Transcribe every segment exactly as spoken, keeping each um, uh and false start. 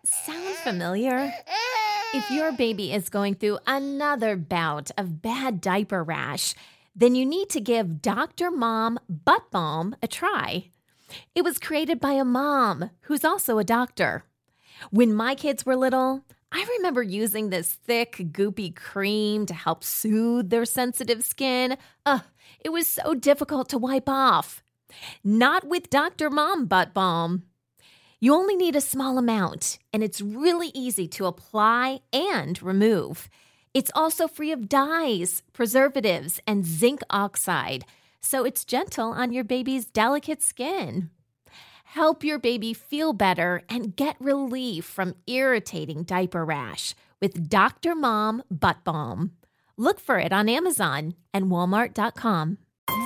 Sound familiar? If your baby is going through another bout of bad diaper rash, then you need to give Doctor Mom Butt Balm a try. It was created by a mom who's also a doctor. When my kids were little, I remember using this thick, goopy cream to help soothe their sensitive skin. Ugh, it was so difficult to wipe off. Not with Doctor Mom Butt Balm. You only need a small amount, and it's really easy to apply and remove. It's also free of dyes, preservatives, and zinc oxide, so it's gentle on your baby's delicate skin. Help your baby feel better and get relief from irritating diaper rash with Doctor Mom Butt Balm. Look for it on Amazon and Walmart dot com.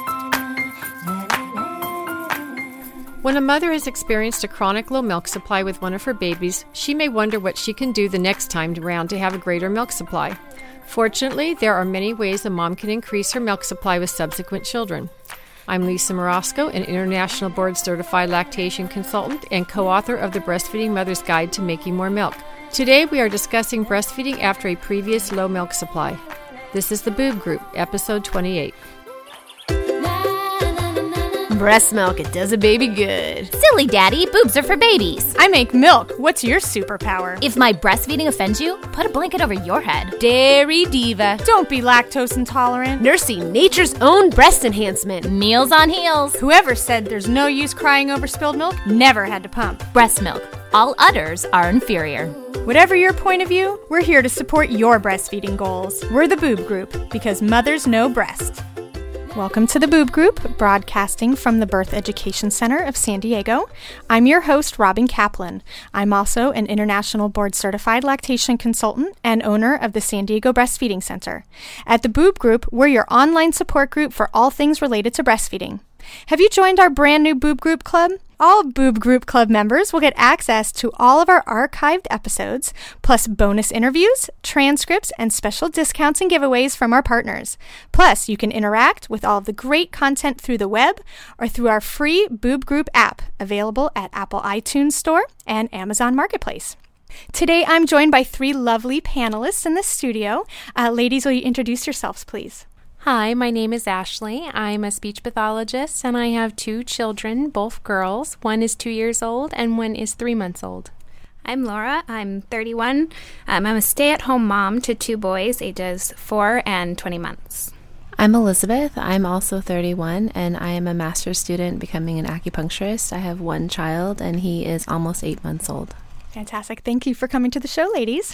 When a mother has experienced a chronic low milk supply with one of her babies, she may wonder what she can do the next time around to have a greater milk supply. Fortunately, there are many ways a mom can increase her milk supply with subsequent children. I'm Lisa Marosco, an International Board Certified Lactation Consultant and co-author of the Breastfeeding Mother's Guide to Making More Milk. Today, we are discussing breastfeeding after a previous low milk supply. This is the Boob Group, episode twenty-eight. Breast milk, it does a baby good. Silly daddy, boobs are for babies. I make milk. What's your superpower? If my breastfeeding offends you, put a blanket over your head. Dairy diva. Don't be lactose intolerant. Nursing nature's own breast enhancement. Meals on heels. Whoever said there's no use crying over spilled milk never had to pump. Breast milk. All udders are inferior. Whatever your point of view, we're here to support your breastfeeding goals. We're the Boob Group, because mothers know breast. Welcome to the Boob Group, broadcasting from the Birth Education Center of San Diego. I'm your host, Robin Kaplan. I'm also an International Board Certified Lactation Consultant and owner of the San Diego Breastfeeding Center. At the Boob Group, we're your online support group for all things related to breastfeeding. Have you joined our brand new Boob Group Club? All Boob Group Club members will get access to all of our archived episodes, plus bonus interviews, transcripts, and special discounts and giveaways from our partners. Plus, you can interact with all of the great content through the web or through our free Boob Group app, available at Apple iTunes Store and Amazon Marketplace. Today, I'm joined by three lovely panelists in the studio. Uh, ladies, will you introduce yourselves, please? Hi, my name is Ashley. I'm a speech pathologist, and I have two children, both girls. One is two years old, and one is three months old. I'm Laura. I'm thirty-one. Um, I'm a stay-at-home mom to two boys, ages four and twenty months. I'm Elizabeth. I'm also thirty-one, and I am a master's student becoming an acupuncturist. I have one child, and he is almost eight months old. Fantastic. Thank you for coming to the show, ladies.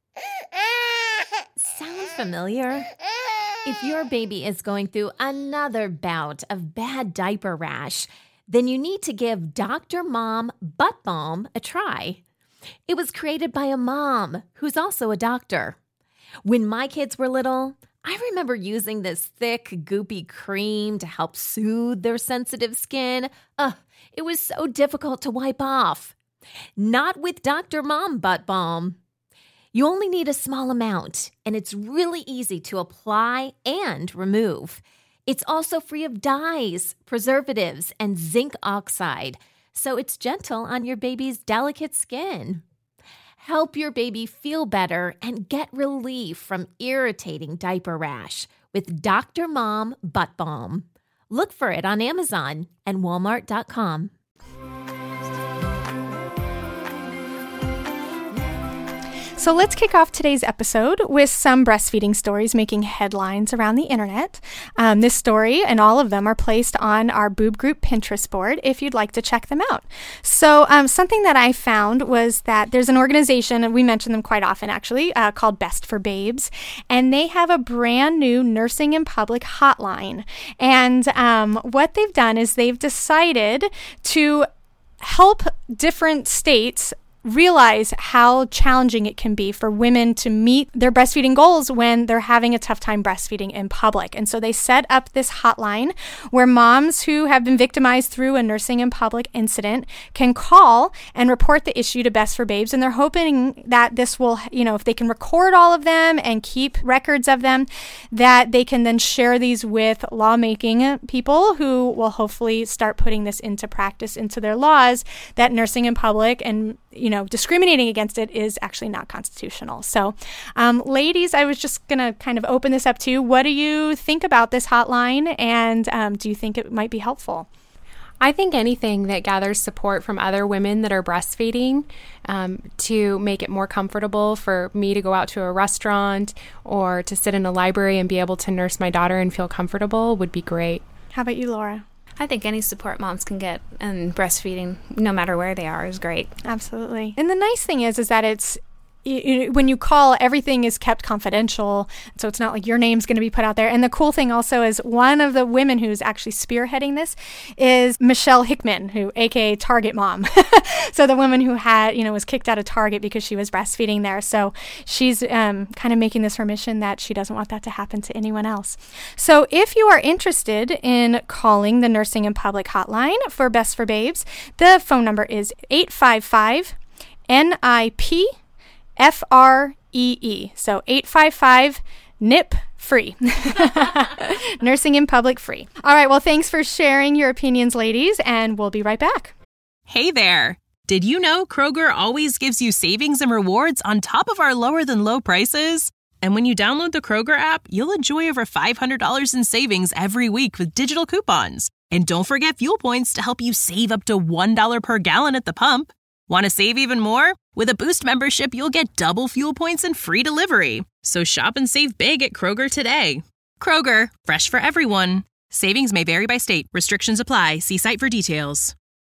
Sound familiar? If your baby is going through another bout of bad diaper rash, then you need to give Doctor Mom Butt Balm a try. It was created by a mom who's also a doctor. When my kids were little, I remember using this thick, goopy cream to help soothe their sensitive skin. Ugh, it was so difficult to wipe off. Not with Doctor Mom Butt Balm. You only need a small amount, and it's really easy to apply and remove. It's also free of dyes, preservatives, and zinc oxide, so it's gentle on your baby's delicate skin. Help your baby feel better and get relief from irritating diaper rash with Doctor Mom Butt Balm. Look for it on Amazon and Walmart dot com. So let's kick off today's episode with some breastfeeding stories making headlines around the internet. Um, this story and all of them are placed on our Boob Group Pinterest board if you'd like to check them out. So um, something that I found was that there's an organization, and we mention them quite often actually, uh, called Best for Babes, and they have a brand new Nursing in Public hotline. And um, what they've done is they've decided to help different states realize how challenging it can be for women to meet their breastfeeding goals when they're having a tough time breastfeeding in public. And so they set up this hotline where moms who have been victimized through a nursing in public incident can call and report the issue to Best for Babes. And they're hoping that this will, you know, if they can record all of them and keep records of them, that they can then share these with lawmaking people who will hopefully start putting this into practice into their laws, that nursing in public and you know, discriminating against it is actually not constitutional. So, um, ladies, I was just going to kind of open this up to you. What do you think about this hotline, and um, do you think it might be helpful? I think anything that gathers support from other women that are breastfeeding um, to make it more comfortable for me to go out to a restaurant or to sit in a library and be able to nurse my daughter and feel comfortable would be great. How about you, Laura? I think any support moms can get in breastfeeding, no matter where they are, is great. Absolutely. And the nice thing is, is that it's, you, when you call, everything is kept confidential, so it's not like your name's going to be put out there. And the cool thing also is one of the women who's actually spearheading this is Michelle Hickman, who, aka Target Mom. So the woman who had, you know, was kicked out of Target because she was breastfeeding there. So she's um, kind of making this her mission that she doesn't want that to happen to anyone else. So if you are interested in calling the Nursing in Public hotline for Best for Babes, the phone number is eight five five N I P F R E E. So eight five five N I P free. Nursing in Public free. All right. Well, thanks for sharing your opinions, ladies, and we'll be right back. Hey there. Did you know Kroger always gives you savings and rewards on top of our lower than low prices? And when you download the Kroger app, you'll enjoy over five hundred dollars in savings every week with digital coupons. And don't forget fuel points to help you save up to one dollar per gallon at the pump. Want to save even more? With a Boost membership, you'll get double fuel points and free delivery. So shop and save big at Kroger today. Kroger, fresh for everyone. Savings may vary by state. Restrictions apply. See site for details.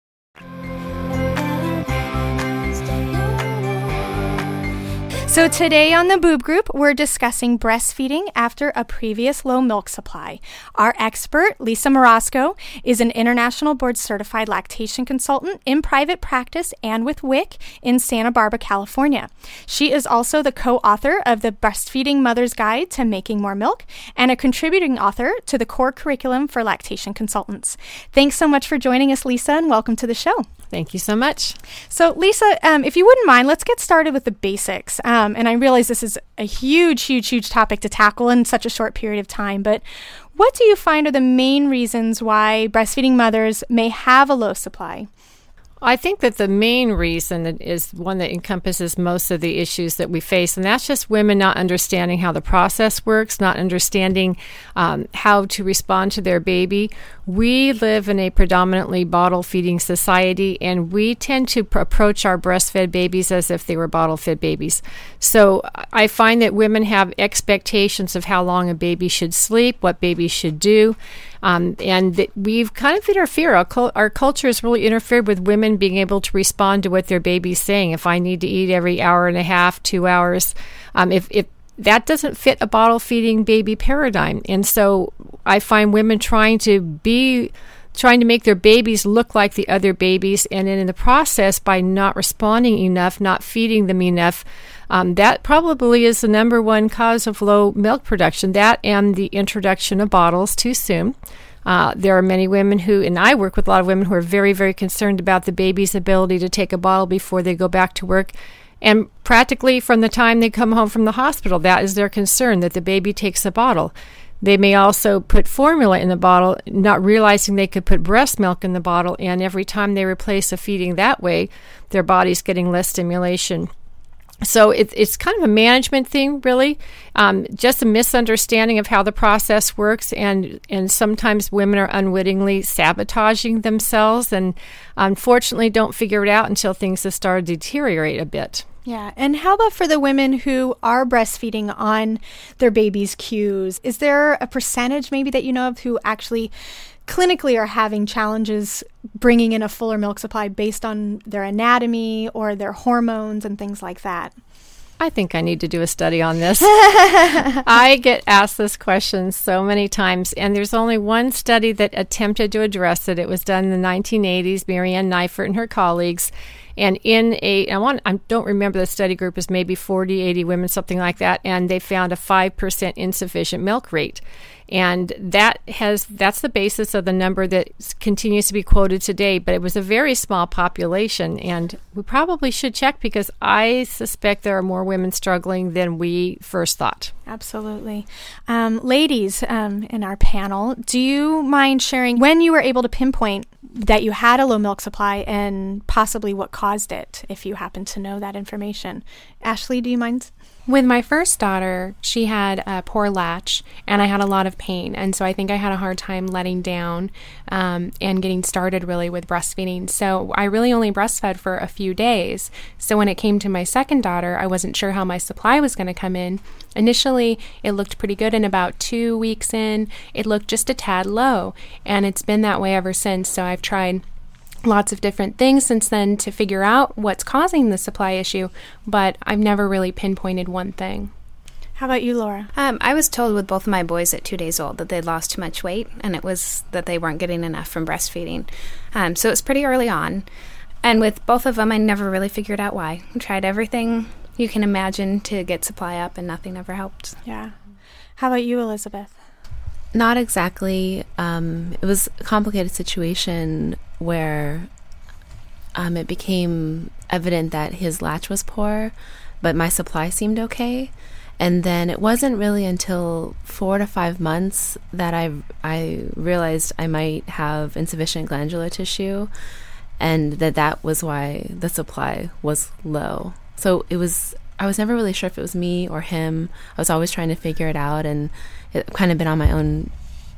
So today on the Boob Group, we're discussing breastfeeding after a previous low milk supply. Our expert, Lisa Marasco, is an international board-certified lactation consultant in private practice and with W I C in Santa Barbara, California. She is also the co-author of the Breastfeeding Mother's Guide to Making More Milk and a contributing author to the core curriculum for lactation consultants. Thanks so much for joining us, Lisa, and welcome to the show. Thank you so much. So, Lisa, um, if you wouldn't mind, let's get started with the basics. Um, and I realize this is a huge, huge, huge topic to tackle in such a short period of time. But what do you find are the main reasons why breastfeeding mothers may have a low supply? I think that the main reason is one that encompasses most of the issues that we face, and that's just women not understanding how the process works, not understanding um, how to respond to their baby. We live in a predominantly bottle-feeding society, and we tend to pr- approach our breastfed babies as if they were bottle-fed babies. So I find that women have expectations of how long a baby should sleep, what babies should do. Um, and th- we've kind of interfered. Our, cul- our culture has really interfered with women being able to respond to what their baby's saying. If I need to eat every hour and a half, two hours, um, if, if that doesn't fit a bottle-feeding baby paradigm. And so I find women trying to be, trying to make their babies look like the other babies, and then in the process, by not responding enough, not feeding them enough, Um, that probably is the number one cause of low milk production, that and the introduction of bottles too soon. Uh, there are many women who, and I work with a lot of women who are very, very concerned about the baby's ability to take a bottle before they go back to work. And practically from the time they come home from the hospital, that is their concern, that the baby takes a bottle. They may also put formula in the bottle, not realizing they could put breast milk in the bottle, and every time they replace a feeding that way, their body's getting less stimulation. So it, it's kind of a management thing, really, um, just a misunderstanding of how the process works, and, and sometimes women are unwittingly sabotaging themselves and unfortunately don't figure it out until things have started to deteriorate a bit. Yeah. And how about for the women who are breastfeeding on their baby's cues? Is there a percentage maybe that you know of who actually clinically are having challenges bringing in a fuller milk supply based on their anatomy or their hormones and things like that? I think I need to do a study on this. I get asked this question so many times, and there's only one study that attempted to address it. It was done in the nineteen eighties, Marianne Neifert and her colleagues. And in a, I, want, I don't remember the study group, is maybe forty, eighty women, something like that, and they found a five percent insufficient milk rate. And that has that's the basis of the number that continues to be quoted today. But it was a very small population, and we probably should check because I suspect there are more women struggling than we first thought. Absolutely. Um, ladies um, in our panel, do you mind sharing when you were able to pinpoint that you had a low milk supply and possibly what caused it, if you happen to know that information. Ashley, do you mind? With my first daughter, she had a poor latch, and I had a lot of pain. And so I think I had a hard time letting down um, and getting started really with breastfeeding. So I really only breastfed for a few days. So when it came to my second daughter, I wasn't sure how my supply was going to come in. Initially, it looked pretty good, and about two weeks in, it looked just a tad low. And it's been that way ever since. So I've tried lots of different things since then to figure out what's causing the supply issue, but I've never really pinpointed one thing. How about you, Laura? Um, I was told with both of my boys at two days old that they'd lost too much weight, and it was that they weren't getting enough from breastfeeding. Um, so it's pretty early on. And with both of them, I never really figured out why. I tried everything you can imagine to get supply up, and nothing ever helped. Yeah. How about you, Elizabeth? Not exactly. Um, it was a complicated situation where um, it became evident that his latch was poor, but my supply seemed okay. And then it wasn't really until four to five months that I I realized I might have insufficient glandular tissue, and that that was why the supply was low. So it was, I was never really sure if it was me or him. I was always trying to figure it out, and it kind of been on my own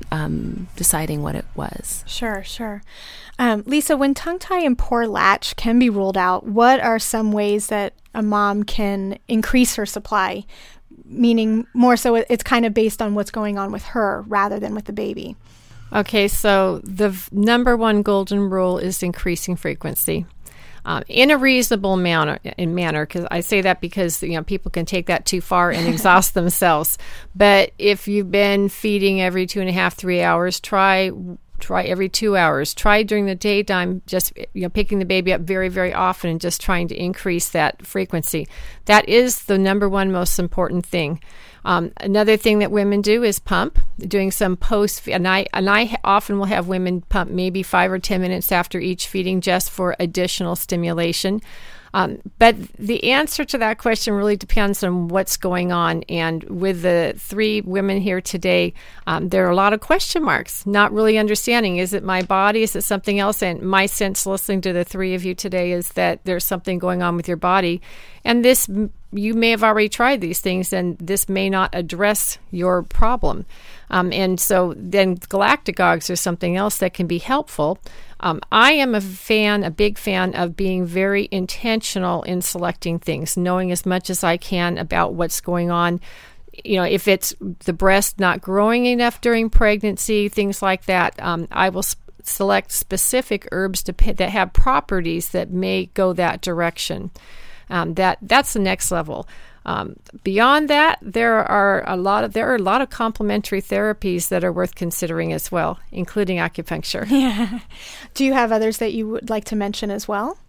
um, deciding what it was. Sure, sure. Um, Lisa, when tongue tie and poor latch can be ruled out, what are some ways that a mom can increase her supply? Meaning more so it's kind of based on what's going on with her rather than with the baby. Okay, so the v- number one golden rule is increasing frequency. Um, in a reasonable manner, in manner, because I say that because you know people can take that too far and exhaust themselves. But if you've been feeding every two and a half, three hours, try try every two hours. Try during the daytime, just you know picking the baby up very, very often and just trying to increase that frequency. That is the number one most important thing. Um, another thing that women do is pump, doing some post, and I and I often will have women pump maybe five or ten minutes after each feeding just for additional stimulation. Um, but the answer to that question really depends on what's going on. And with the three women here today, um, there are a lot of question marks, not really understanding. Is it my body? Is it something else? And my sense listening to the three of you today is that there's something going on with your body. And this, you may have already tried these things, and this may not address your problem. Um, and so then galactagogues are something else that can be helpful. Um, I am a fan, a big fan of being very intentional in selecting things, knowing as much as I can about what's going on. You know, if it's the breast not growing enough during pregnancy, things like that, um, I will sp- select specific herbs to p- that have properties that may go that direction. Um, that that's the next level. Um, beyond that, there are a lot of there are a lot of complementary therapies that are worth considering as well, including acupuncture. Yeah. Do you have others that you would like to mention as well?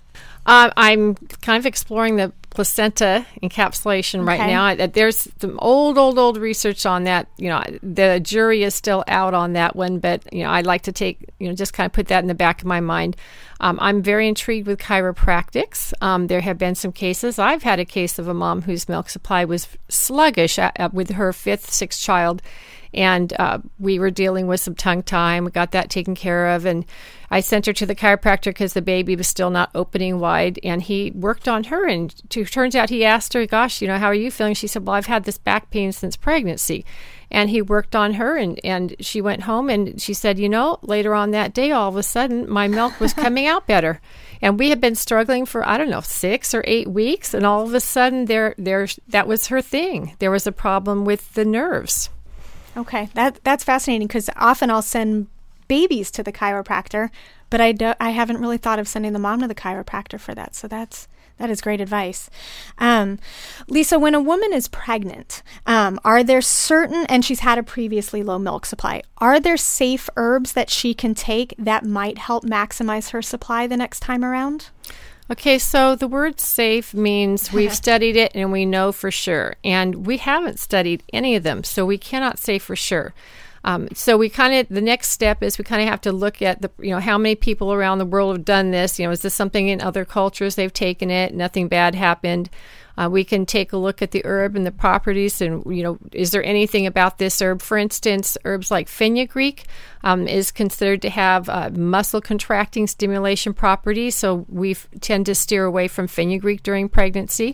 Uh, I'm kind of exploring the placenta encapsulation right Okay. now. There's some old, old, old research on that. You know, the jury is still out on that one, but you know, I'd like to take, you know, just kind of put that in the back of my mind. Um, I'm very intrigued with chiropractics. Um, there have been some cases. I've had a case of a mom whose milk supply was sluggish at, at, with her fifth, sixth child. And uh, we were dealing with some tongue tie. We got that taken care of. And I sent her to the chiropractor because the baby was still not opening wide. And he worked on her. And it turns out he asked her, gosh, you know, how are you feeling? She said, well, I've had this back pain since pregnancy. And he worked on her. And, and she went home and she said, you know, later on that day, all of a sudden, my milk was coming out better. And we had been struggling for, I don't know, six or eight weeks. And all of a sudden, there, there, that was her thing. There was a problem with the nerves. Okay, that that's fascinating because often I'll send babies to the chiropractor, but I, do, I haven't really thought of sending the mom to the chiropractor for that. So that's that is great advice. Um, Lisa, when a woman is pregnant, um, are there certain, and she's had a previously low milk supply, are there safe herbs that she can take that might help maximize her supply the next time around? Okay, so the word safe means we've studied it and we know for sure. And we haven't studied any of them, so we cannot say for sure. Um, so we kind of, the next step is we kind of have to look at the, you know, how many people around the world have done this. You know, is this something in other cultures they've taken it, nothing bad happened? Uh, we can take a look at the herb and the properties, and you know, is there anything about this herb? For instance, herbs like fenugreek um, is considered to have uh, muscle contracting stimulation properties, so we tend to steer away from fenugreek during pregnancy.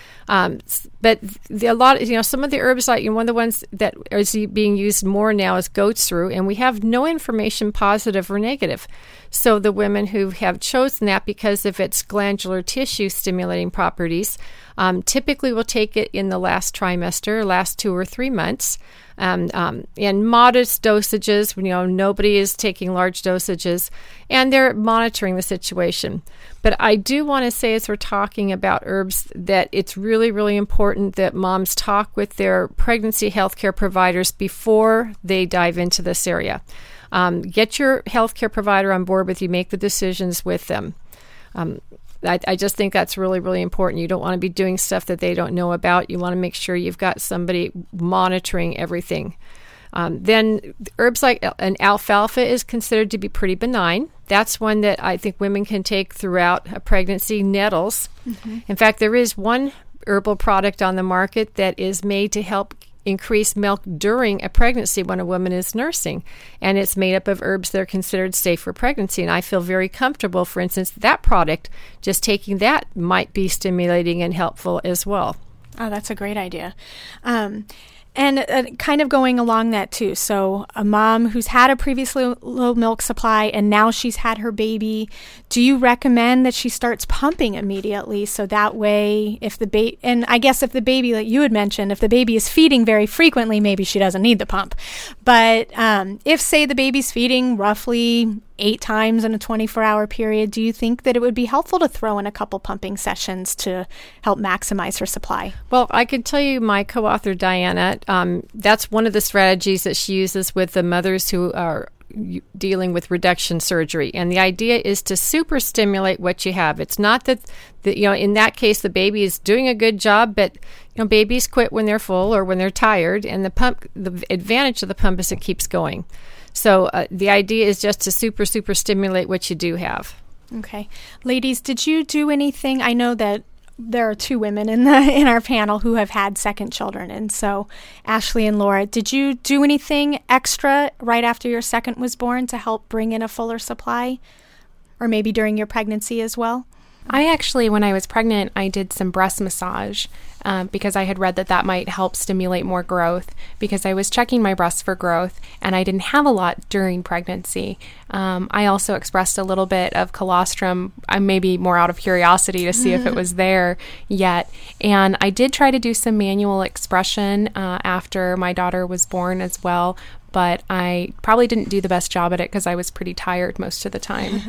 Um, but the, a lot, you know, some of the herbs, like you know, one of the ones that is being used more now is goat's rue, and we have no information positive or negative. So the women who have chosen that because of its glandular tissue stimulating properties, um, typically will take it in the last trimester, last two or three months, um, um, in modest dosages. You know, nobody is taking large dosages, and they're monitoring the situation. But I do want to say, as we're talking about herbs, that it's really, really important that moms talk with their pregnancy healthcare providers before they dive into this area. Um, get your healthcare provider on board with you. Make the decisions with them. Um, I, I just think that's really, really important. You don't want to be doing stuff that they don't know about. You want to make sure you've got somebody monitoring everything. Um, then herbs like an alfalfa is considered to be pretty benign. That's one that I think women can take throughout a pregnancy. Nettles. Mm-hmm. In fact, there is one herbal product on the market that is made to help increase milk during a pregnancy when a woman is nursing, and it's made up of herbs that are considered safe for pregnancy. And I feel very comfortable, for instance, that product, just taking that might be stimulating and helpful as well. Oh, that's a great idea. Um, And uh, kind of going along that too. So a mom who's had a previously low milk supply and now she's had her baby, do you recommend that she starts pumping immediately? So that way, if the baby, and I guess if the baby, like you had mentioned, if the baby is feeding very frequently, maybe she doesn't need the pump. But um, if, say, the baby's feeding roughly eight times in a twenty-four hour period, do you think that it would be helpful to throw in a couple pumping sessions to help maximize her supply? Well, I can tell you, my co-author Diana, um, that's one of the strategies that she uses with the mothers who are dealing with reduction surgery. And the idea is to super stimulate what you have. It's not that, the, you know, in that case, the baby is doing a good job, but you know, babies quit when they're full or when they're tired. And the pump, the advantage of the pump is it keeps going. So uh, the idea is just to super, super stimulate what you do have. Okay. Ladies, did you do anything? I know that there are two women in the in our panel who have had second children. And so Ashley and Laura, did you do anything extra right after your second was born to help bring in a fuller supply? Or maybe during your pregnancy as well? I actually, when I was pregnant, I did some breast massage um, because I had read that that might help stimulate more growth, because I was checking my breasts for growth and I didn't have a lot during pregnancy. Um, I also expressed a little bit of colostrum, uh, maybe more out of curiosity to see if it was there yet. And I did try to do some manual expression uh, after my daughter was born as well, but I probably didn't do the best job at it because I was pretty tired most of the time.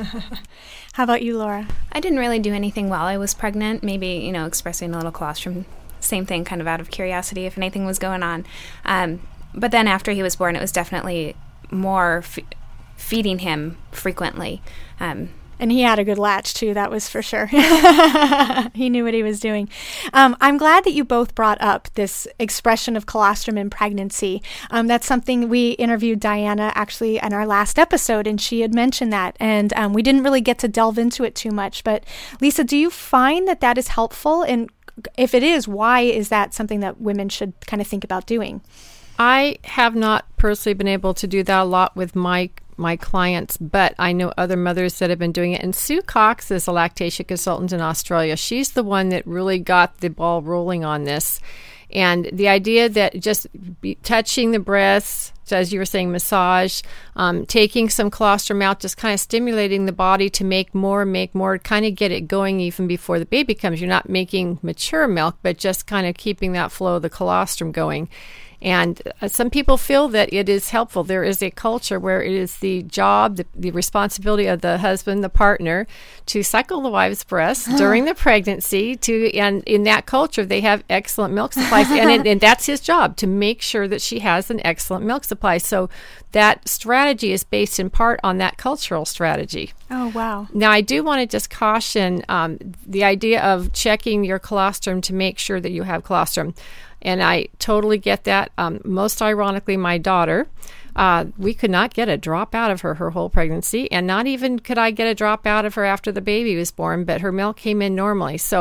How about you, Laura? I didn't really do anything while I was pregnant. Maybe, you know, expressing a little colostrum, same thing, kind of out of curiosity if anything was going on. Um, but then after he was born, it was definitely more f- feeding him frequently. Um, And he had a good latch, too, that was for sure. He knew what he was doing. Um, I'm glad that you both brought up this expression of colostrum in pregnancy. Um, that's something we interviewed Diana, actually, in our last episode, and she had mentioned that. And um, we didn't really get to delve into it too much. But, Lisa, do you find that that is helpful? And if it is, why is that something that women should kind of think about doing? I have not personally been able to do that a lot with my my clients, but I know other mothers that have been doing it. And Sue Cox is a lactation consultant in Australia. She's the one that really got the ball rolling on this. And the idea that just be touching the breasts, as you were saying, massage, um, taking some colostrum out, just kind of stimulating the body to make more, make more, kind of get it going even before the baby comes. You're not making mature milk, but just kind of keeping that flow of the colostrum going. And uh, some people feel that it is helpful. There is a culture where it is the job, the, the responsibility of the husband, the partner, to suckle the wife's breast during the pregnancy. To and in that culture, they have excellent milk supplies, and it, and that's his job, to make sure that she has an excellent milk supply. So that strategy is based in part on that cultural strategy. Oh, wow. Now, I do want to just caution um, the idea of checking your colostrum to make sure that you have colostrum. And I totally get that. Um, most ironically, my daughter, uh, we could not get a drop out of her her whole pregnancy, and not even could I get a drop out of her after the baby was born, but her milk came in normally. So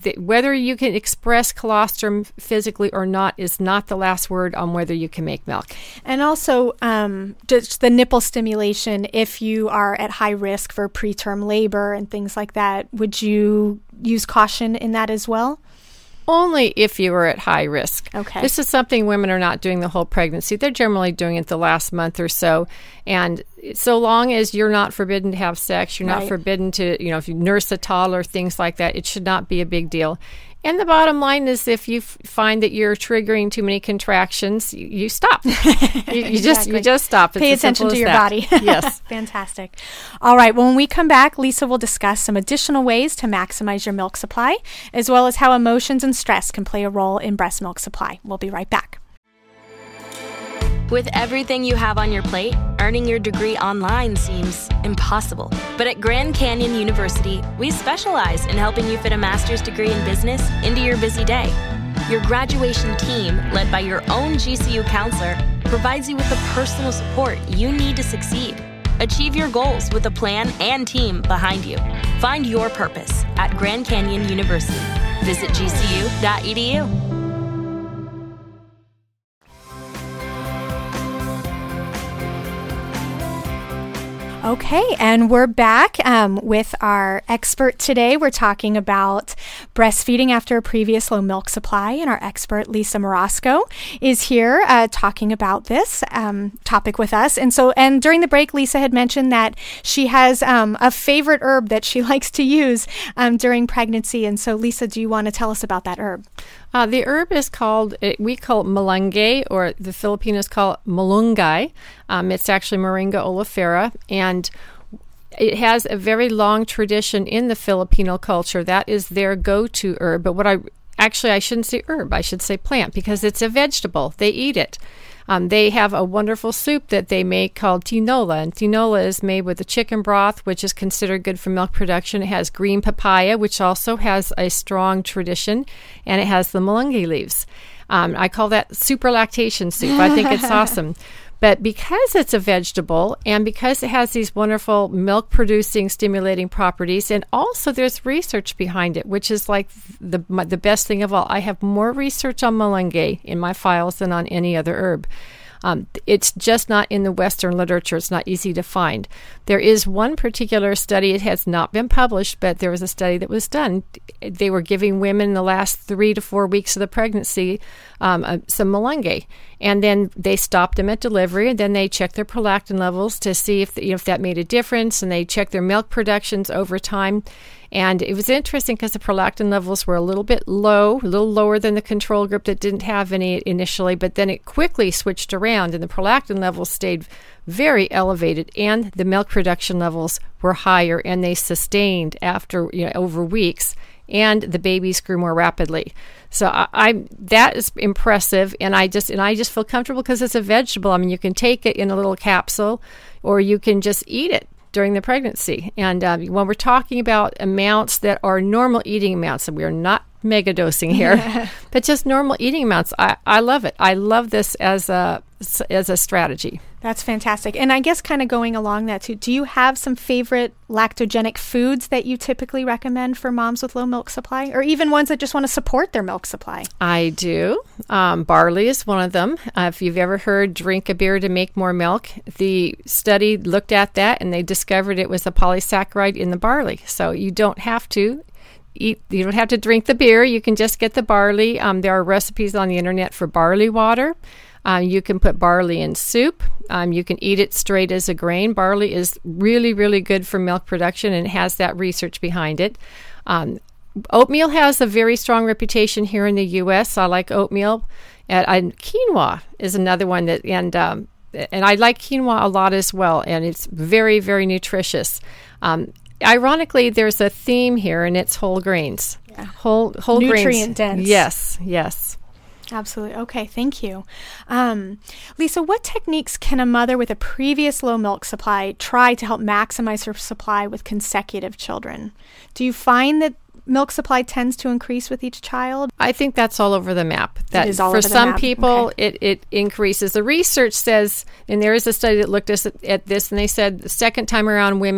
the, whether you can express colostrum physically or not is not the last word on whether you can make milk. And also, um, just the nipple stimulation, if you are at high risk for preterm labor and things like that, would you use caution in that as well? Only if you are at high risk. Okay. This is something women are not doing the whole pregnancy. They're generally doing it the last month or so. And so long as you're not forbidden to have sex, you're not Right. forbidden to, you know, if you nurse a toddler, things like that, it should not be a big deal. And the bottom line is if you f- find that you're triggering too many contractions, you, you stop. you, you just you Exactly. just stop. It's Pay as attention simple to as your that. body. Yes. Fantastic. All right. Well, when we come back, Lisa will discuss some additional ways to maximize your milk supply, as well as how emotions and stress can play a role in breast milk supply. We'll be right back. With everything you have on your plate, earning your degree online seems impossible. But at Grand Canyon University, we specialize in helping you fit a master's degree in business into your busy day. Your graduation team, led by your own G C U counselor, provides you with the personal support you need to succeed. Achieve your goals with a plan and team behind you. Find your purpose at Grand Canyon University. Visit G C U dot E D U. Okay, and we're back um, with our expert today. We're talking about breastfeeding after a previous low milk supply, and our expert, Lisa Marasco, is here uh, talking about this um, topic with us. And so, and during the break, Lisa had mentioned that she has um, a favorite herb that she likes to use um, during pregnancy. And so, Lisa, do you want to tell us about that herb? Uh, the herb is called, it, we call it malunggay, or the Filipinos call it malunggay. Um, it's actually Moringa oleifera, and it has a very long tradition in the Filipino culture. That is their go-to herb. But what I, actually, I shouldn't say herb, I should say plant, because it's a vegetable. They eat it. Um, they have a wonderful soup that they make called tinola, and tinola is made with a chicken broth, which is considered good for milk production. It has green papaya, which also has a strong tradition, and it has the malunggay leaves. Um, I call that super lactation soup. I think it's awesome. But because it's a vegetable and because it has these wonderful milk-producing, stimulating properties, and also there's research behind it, which is like the my, the best thing of all. I have more research on malunggay in my files than on any other herb. Um, it's just not in the Western literature. It's not easy to find. There is one particular study. It has not been published, but there was a study that was done. They were giving women the last three to four weeks of the pregnancy um, uh, some malunggay, and then they stopped them at delivery, and then they checked their prolactin levels to see if, the, you know, if that made a difference, and they checked their milk productions over time. And it was interesting because the prolactin levels were a little bit low, a little lower than the control group that didn't have any initially, but then it quickly switched around and the prolactin levels stayed very elevated and the milk production levels were higher and they sustained after, you know, over weeks, and the babies grew more rapidly. So I, I that is impressive, and I just and I just feel comfortable because it's a vegetable. I mean, you can take it in a little capsule or you can just eat it during the pregnancy. And um, when we're talking about amounts that are normal eating amounts, and we are not mega dosing here, but just normal eating amounts, I, I love it. I love this as a as a strategy. That's fantastic. And I guess kind of going along that too, do you have some favorite lactogenic foods that you typically recommend for moms with low milk supply, or even ones that just want to support their milk supply? I do. Um, barley is one of them. Uh, if you've ever heard drink a beer to make more milk, the study looked at that and they discovered it was a polysaccharide in the barley. So you don't have to eat, you don't have to drink the beer. You can just get the barley. Um, there are recipes on the internet for barley water. Uh, you can put barley in soup. Um, you can eat it straight as a grain. Barley is really, really good for milk production and has that research behind it. Um, oatmeal has a very strong reputation here in the U S. I like oatmeal. And, and quinoa is another one that, and um, and I like quinoa a lot as well. And it's very, very nutritious. Um, ironically, there's a theme here, and it's whole grains. Yeah. Whole whole Nutrient grains. dense. Yes, yes. Absolutely. Okay, thank you. Um, Lisa, what techniques can a mother with a previous low milk supply try to help maximize her supply with consecutive children? Do you find that milk supply tends to increase with each child? I think that's all over the map. That it is all for over the some map. people, Okay. it, it increases. The research says, and there is a study that looked at, at this, and they said the second time around, women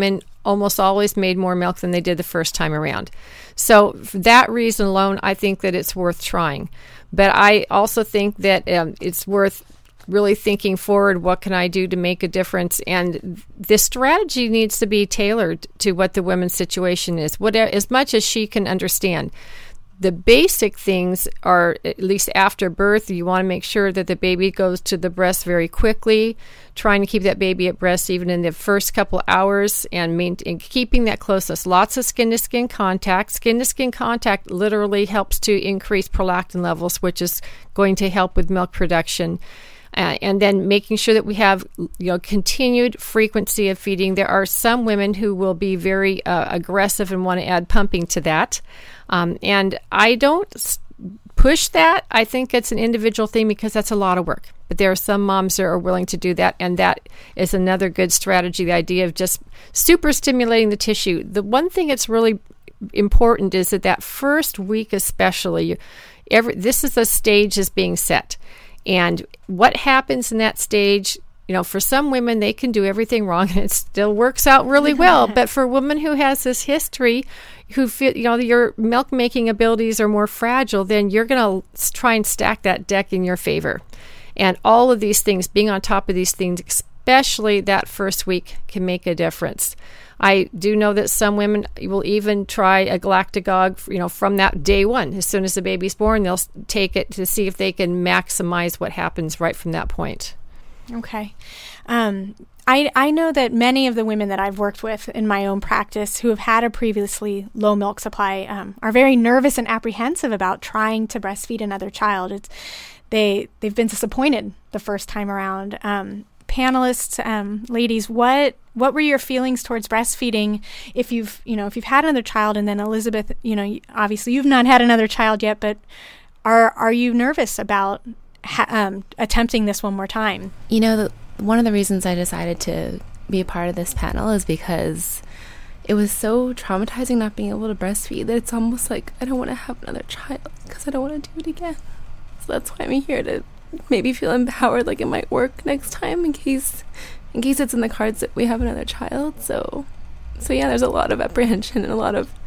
almost always made more milk than they did the first time around. So for that reason alone, I think that it's worth trying. But I also think that um, it's worth really thinking forward, what can I do to make a difference? And this strategy needs to be tailored to what the woman's situation is, what, as much as she can understand. The basic things are, at least after birth, you want to make sure that the baby goes to the breast very quickly, trying to keep that baby at breast even in the first couple hours, and, main, and keeping that closeness. Lots of skin-to-skin contact. Skin-to-skin contact literally helps to increase prolactin levels, which is going to help with milk production. Uh, and then making sure that we have, you know, continued frequency of feeding. There are some women who will be very uh, aggressive and want to add pumping to that. Um, and I don't s- push that. I think it's an individual thing because that's a lot of work. But there are some moms that are willing to do that, and that is another good strategy, the idea of just super stimulating the tissue. The one thing that's really important is that that first week especially, every, this is the stage is being set. And what happens in that stage, you know, for some women, they can do everything wrong and it still works out really well. But for a woman who has this history, who feel, you know, your milk making abilities are more fragile, then you're going to try and stack that deck in your favor. And all of these things, being on top of these things, especially that first week, can make a difference. I do know that some women will even try a galactagogue, you know, from that day one. As soon as the baby's born, they'll take it to see if they can maximize what happens right from that point. Okay. Um, I, I know that many of the women that I've worked with in my own practice who have had a previously low milk supply um, are very nervous and apprehensive about trying to breastfeed another child. It's, they, they've been disappointed the first time around. Um, panelists, um, ladies, what what were your feelings towards breastfeeding if you've, you know, if you've had another child, and then Elizabeth, you know, obviously you've not had another child yet, but are are you nervous about ha- um, attempting this one more time? You know, the, one of the reasons I decided to be a part of this panel is because it was so traumatizing not being able to breastfeed that it's almost like I don't want to have another child because I don't want to do it again. So that's why I'm here, to maybe feel empowered, like it might work next time in case in case it's in the cards that we have another child. So so yeah, there's a lot of apprehension and a lot of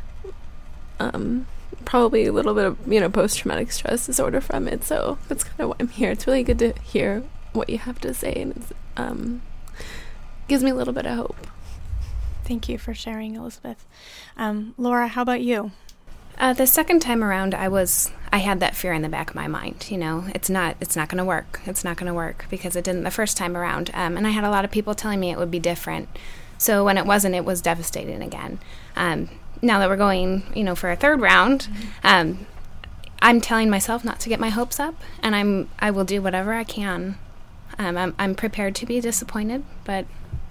um probably a little bit of, you know, post-traumatic stress disorder from it. So that's kind of why I'm here. It's really good to hear what you have to say, and it's um gives me a little bit of hope. Thank you for sharing, Elizabeth. Um, Laura, how about you? Uh, the second time around, I was, I had that fear in the back of my mind. You know, it's not, it's not going to work. It's not going to work because it didn't the first time around. Um, and I had a lot of people telling me it would be different. So when it wasn't, it was devastating again. Um, now that we're going, you know, for a third round, um, I'm telling myself not to get my hopes up, and I'm, I will do whatever I can. Um, I'm, I'm prepared to be disappointed, but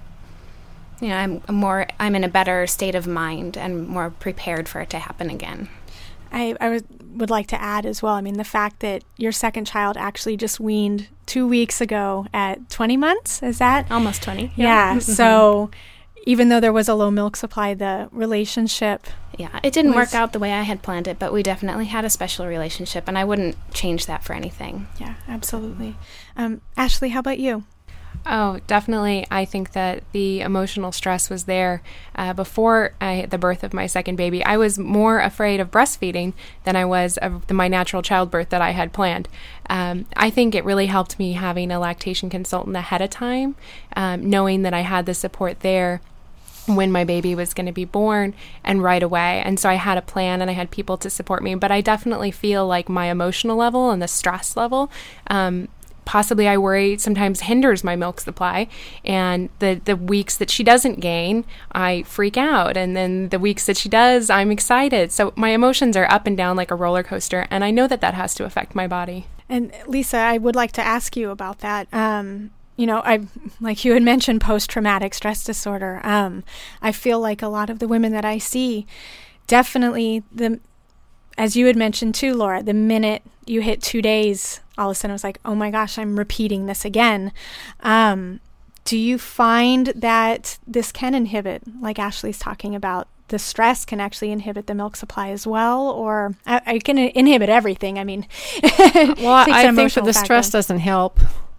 you know, I'm more, I'm in a better state of mind and more prepared for it to happen again. I, I would, would like to add as well, I mean, the fact that your second child actually just weaned two weeks ago at twenty months, is that? Almost twenty. Yeah, yeah. So even though there was a low milk supply, the relationship... Yeah, it didn't was, work out the way I had planned it, but we definitely had a special relationship, and I wouldn't change that for anything. Yeah, absolutely. Um, Ashley, how about you? Oh, definitely. I think that the emotional stress was there. Uh, before I, the birth of my second baby, I was more afraid of breastfeeding than I was of the, my natural childbirth that I had planned. Um, I think it really helped me having a lactation consultant ahead of time, um, knowing that I had the support there when my baby was going to be born and right away. And so I had a plan and I had people to support me. But I definitely feel like my emotional level and the stress level, um, possibly I worry sometimes hinders my milk supply, and the the weeks that she doesn't gain, I freak out, and then the weeks that she does, I'm excited. So my emotions are up and down like a roller coaster, and I know that that has to affect my body. And Lisa, I would like to ask you about that. Um, you know, I like you had mentioned post-traumatic stress disorder. Um, I feel like a lot of the women that I see, definitely the, as you had mentioned too, Laura, the minute you hit two days, all of a sudden it was like, oh my gosh, I'm repeating this again. Um, do you find that this can inhibit, like Ashley's talking about, the stress can actually inhibit the milk supply as well? Or I, I can inhibit everything. I mean, well, I think that the stress doesn't help.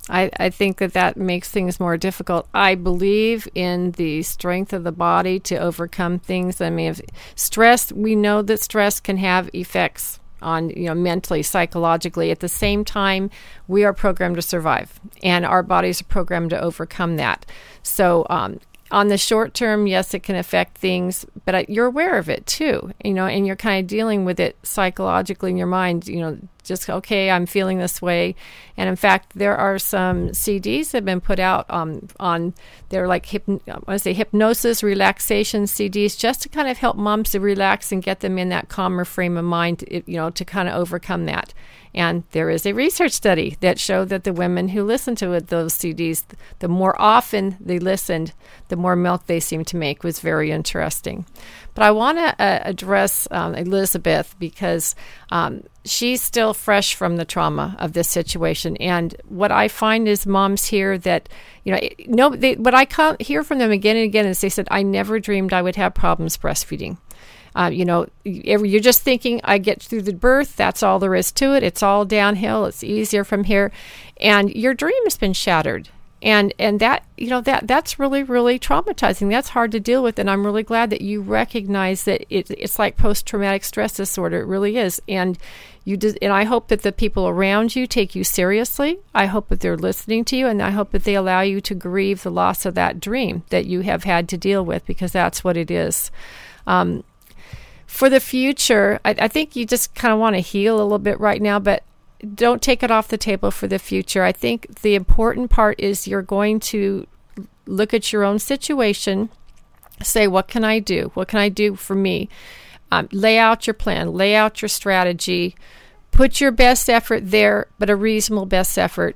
I, I think that that makes things more difficult. I believe in the strength of the body to overcome things. I mean, if stress, we know that stress can have effects on, you know, mentally, psychologically. At the same time, we are programmed to survive, and our bodies are programmed to overcome that. So, um, on the short term, yes, it can affect things, but I, you're aware of it too, you know, and you're kind of dealing with it psychologically in your mind, you know, just, okay, I'm feeling this way. And in fact, there are some C Ds that have been put out um, on, they're like, hyp- I want to say hypnosis, relaxation C Ds, just to kind of help moms to relax and get them in that calmer frame of mind, you know, to kind of overcome that. And there is a research study that showed that the women who listened to it, those C Ds, the more often they listened, the more milk they seemed to make. Was very interesting. But I want to uh, address um, Elizabeth because um, she's still fresh from the trauma of this situation. And what I find is moms here that, you know, no, they, what I ca- hear from them again and again is they said, I never dreamed I would have problems breastfeeding. Uh, you know, you're just thinking, I get through the birth, that's all there is to it. It's all downhill. It's easier from here. And your dream has been shattered. And and that, you know, that that's really, really traumatizing. That's hard to deal with. And I'm really glad that you recognize that it, it's like post-traumatic stress disorder. It really is. And you just, and I hope that the people around you take you seriously. I hope that they're listening to you. And I hope that they allow you to grieve the loss of that dream that you have had to deal with, because that's what it is. Um, For the future, I, I think you just kind of want to heal a little bit right now, but don't take it off the table for the future. I think the important part is you're going to look at your own situation, say, what can I do? What can I do for me? Um, lay out your plan, lay out your strategy, put your best effort there, but a reasonable best effort.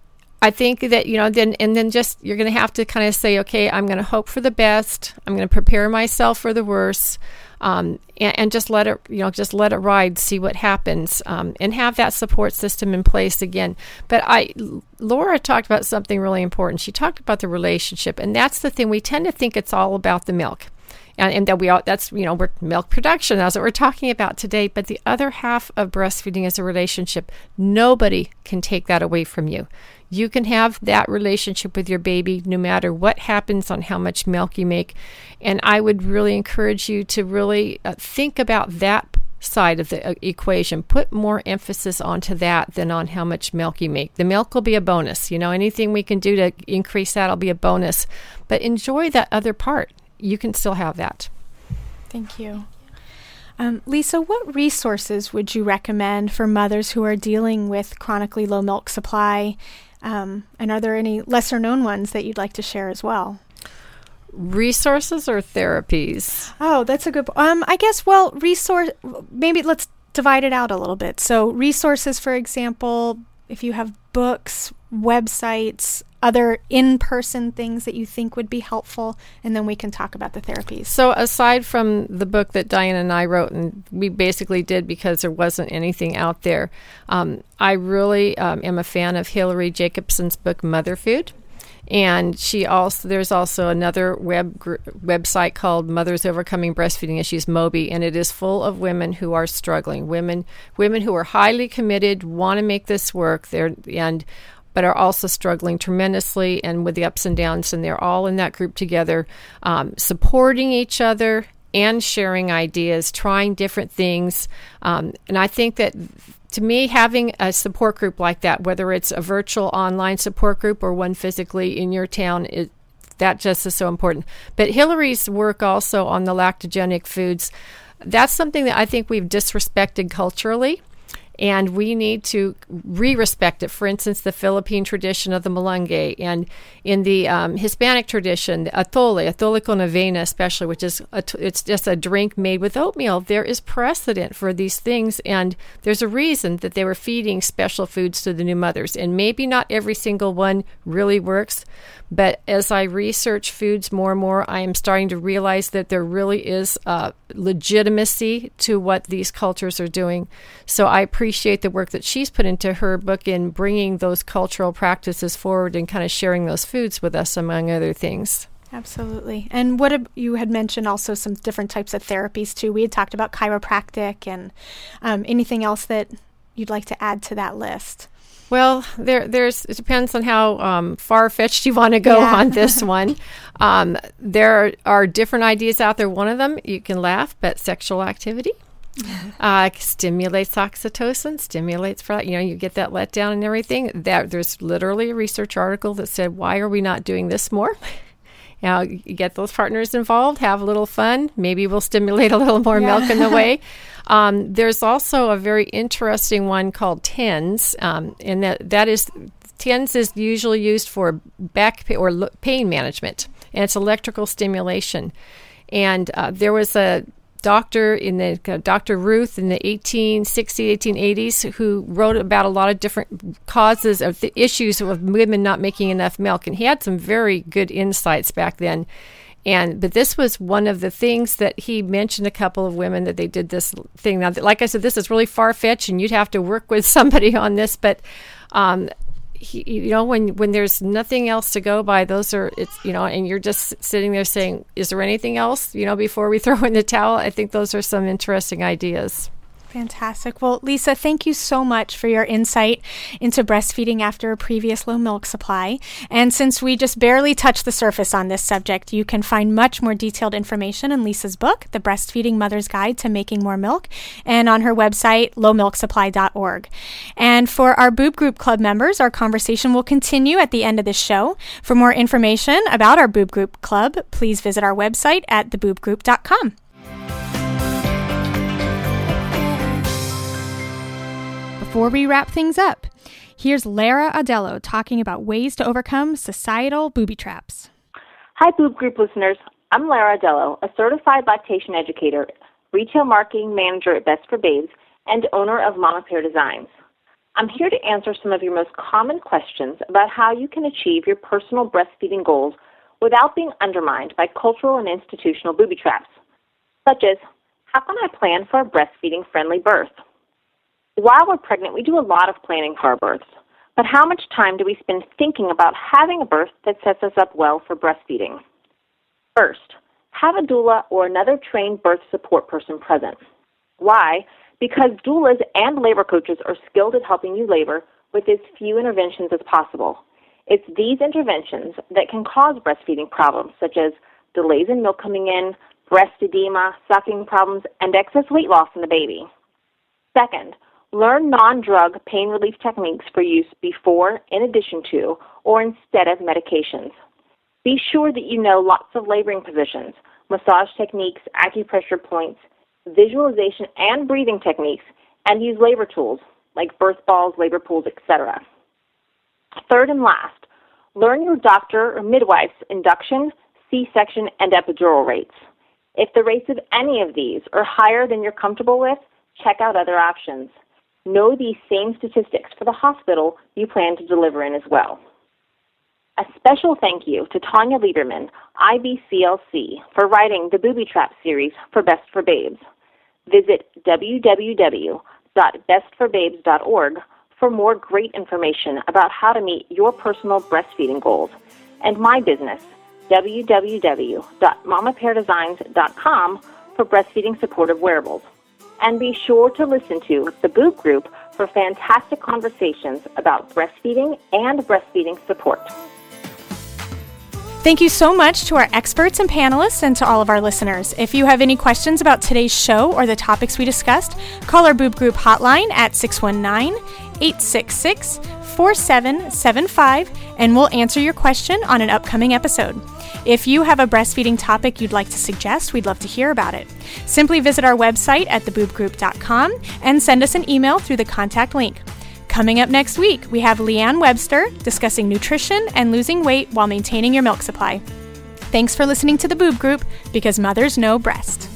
I think that, you know, then, and then just, you're going to have to kind of say, okay, I'm going to hope for the best. I'm going to prepare myself for the worst. Um, and, and just let it, you know, just let it ride, see what happens, um, and have that support system in place again. But I, Laura talked about something really important. She talked about the relationship, and that's the thing. We tend to think it's all about the milk, and, and that we all, that's, you know, we're milk production. That's what we're talking about today. But the other half of breastfeeding is a relationship. Nobody can take that away from you. You can have that relationship with your baby no matter what happens on how much milk you make. And I would really encourage you to really uh, think about that side of the uh, equation. Put more emphasis onto that than on how much milk you make. The milk will be a bonus. You know, anything we can do to increase that will be a bonus. But enjoy that other part. You can still have that. Thank you. Um, Lisa, what resources would you recommend for mothers who are dealing with chronically low milk supply? Um, and are there any lesser known ones that you'd like to share as well? Resources or therapies? Oh, that's a good, um, I guess, well, resource, maybe let's divide it out a little bit. So resources, for example, if you have books, websites, other in-person things that you think would be helpful, and then we can talk about the therapies. So aside from the book that Diane and I wrote, and we basically did because there wasn't anything out there, um, I really um, am a fan of Hillary Jacobson's book, Mother Food. And she also, there's also another web gr- website called Mothers Overcoming Breastfeeding Issues, Moby, and it is full of women who are struggling, women women who are highly committed, want to make this work, they're, and but are also struggling tremendously and with the ups and downs, and they're all in that group together, um, supporting each other and sharing ideas, trying different things. Um, and I think that, to me, having a support group like that, whether it's a virtual online support group or one physically in your town, it, that just is so important. But Hillary's work also on the lactogenic foods, that's something that I think we've disrespected culturally. And we need to re-respect it. For instance, the Philippine tradition of the malunggay, and in the um, Hispanic tradition, the atole, atole con avena especially, which is a t- it's just a drink made with oatmeal. There is precedent for these things, and there's a reason that they were feeding special foods to the new mothers. And maybe not every single one really works, but as I research foods more and more, I am starting to realize that there really is uh, legitimacy to what these cultures are doing. So I appreciate the work that she's put into her book in bringing those cultural practices forward and kind of sharing those foods with us, among other things. Absolutely. And what ab- you had mentioned also some different types of therapies too. We had talked about chiropractic, and um, anything else that you'd like to add to that list? Well, there, there's. It depends on how um, far-fetched you want to go Yeah. on this one. Um, there are different ideas out there. One of them, you can laugh, but sexual activity uh, stimulates oxytocin, stimulates for you know you get that letdown and everything. That there's literally a research article that said, why are we not doing this more? Now, you get those partners involved, have a little fun. Maybe we'll stimulate a little more Yeah. milk in the way. Um, there's also a very interesting one called TENS, um, and that, that is, TENS is usually used for back pain or lo- pain management, and it's electrical stimulation. And uh, there was a doctor in the uh, Doctor Ruth in the eighteen sixties, eighteen eighties, who wrote about a lot of different causes of the issues of women not making enough milk, and he had some very good insights back then. And but this was one of the things that he mentioned. A couple of women that they did this thing. Now, like I said, this is really far fetched, and you'd have to work with somebody on this. But um, he, you know, when when there's nothing else to go by, those are it's you know, and you're just sitting there saying, "Is there anything else?" You know, before we throw in the towel. I think those are some interesting ideas. Fantastic. Well, Lisa, thank you so much for your insight into breastfeeding after a previous low milk supply. And since we just barely touched the surface on this subject, you can find much more detailed information in Lisa's book, The Breastfeeding Mother's Guide to Making More Milk, and on her website, low milk supply dot org. And for our Boob Group Club members, our conversation will continue at the end of this show. For more information about our Boob Group Club, please visit our website at the boob group dot com. Before we wrap things up, here's Lara Adello talking about ways to overcome societal booby traps. Hi, Boob Group listeners. I'm Lara Adello, a certified lactation educator, retail marketing manager at Best for Babes, and owner of Mama Pear Designs. I'm here to answer some of your most common questions about how you can achieve your personal breastfeeding goals without being undermined by cultural and institutional booby traps, such as, how can I plan for a breastfeeding-friendly birth? While we're pregnant, we do a lot of planning for our births, but how much time do we spend thinking about having a birth that sets us up well for breastfeeding? First, have a doula or another trained birth support person present. Why? Because doulas and labor coaches are skilled at helping you labor with as few interventions as possible. It's these interventions that can cause breastfeeding problems, such as delays in milk coming in, breast edema, sucking problems, and excess weight loss in the baby. Second, learn non-drug pain relief techniques for use before, in addition to, or instead of medications. Be sure that you know lots of laboring positions, massage techniques, acupressure points, visualization and breathing techniques, and use labor tools like birth balls, labor pools, et cetera. Third and last, learn your doctor or midwife's induction, C-section, and epidural rates. If the rates of any of these are higher than you're comfortable with, check out other options. Know these same statistics for the hospital you plan to deliver in as well. A special thank you to Tanya Lieberman, I B C L C, for writing the Booby Trap series for Best for Babes. Visit w w w dot best for babes dot org for more great information about how to meet your personal breastfeeding goals, and my business, w w w dot mama pear designs dot com, for breastfeeding supportive wearables. And be sure to listen to the Boob Group for fantastic conversations about breastfeeding and breastfeeding support. Thank you so much to our experts and panelists and to all of our listeners. If you have any questions about today's show or the topics we discussed, call our Boob Group hotline at six one nine, eight six six, four seven seven five and we'll answer your question on an upcoming episode. If you have a breastfeeding topic you'd like to suggest, we'd love to hear about it. Simply visit our website at the boob group dot com and send us an email through the contact link. Coming up next week, we have Leanne Webster discussing nutrition and losing weight while maintaining your milk supply. Thanks for listening to the Boob Group, because mothers know breast.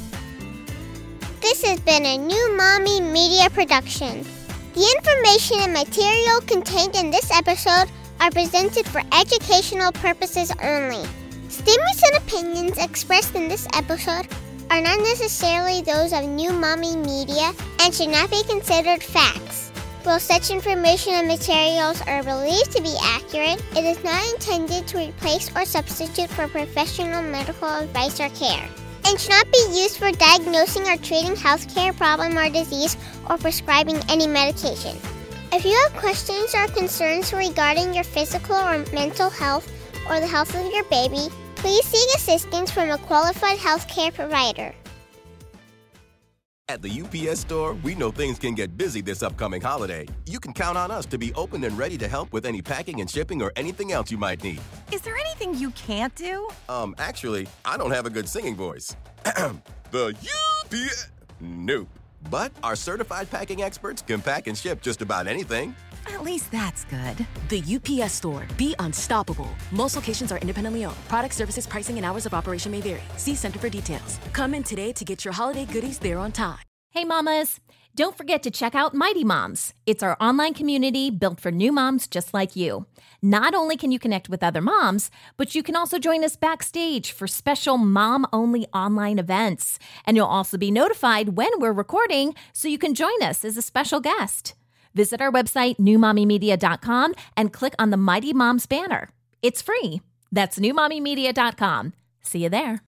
This has been a New Mommy Media production. The information and material contained in this episode are presented for educational purposes only. Statements and opinions expressed in this episode are not necessarily those of New Mommy Media and should not be considered facts. While such information and materials are believed to be accurate, it is not intended to replace or substitute for professional medical advice or care, and should not be used for diagnosing or treating healthcare problem or disease or prescribing any medication. If you have questions or concerns regarding your physical or mental health or the health of your baby, please seek assistance from a qualified healthcare provider. At the U P S Store, we know things can get busy this upcoming holiday. You can count on us to be open and ready to help with any packing and shipping or anything else you might need. Is there anything you can't do? Um, actually, I don't have a good singing voice. The U P S... Nope. But our certified packing experts can pack and ship just about anything. At least that's good. The U P S Store. Be unstoppable. Most locations are independently owned. Product, services, pricing, and hours of operation may vary. See Center for details. Come in today to get your holiday goodies there on time. Hey, mamas. Don't forget to check out Mighty Moms. It's our online community built for new moms just like you. Not only can you connect with other moms, but you can also join us backstage for special mom-only online events. And you'll also be notified when we're recording so you can join us as a special guest. Visit our website, new mommy media dot com, and click on the Mighty Moms banner. It's free. That's new mommy media dot com. See you there.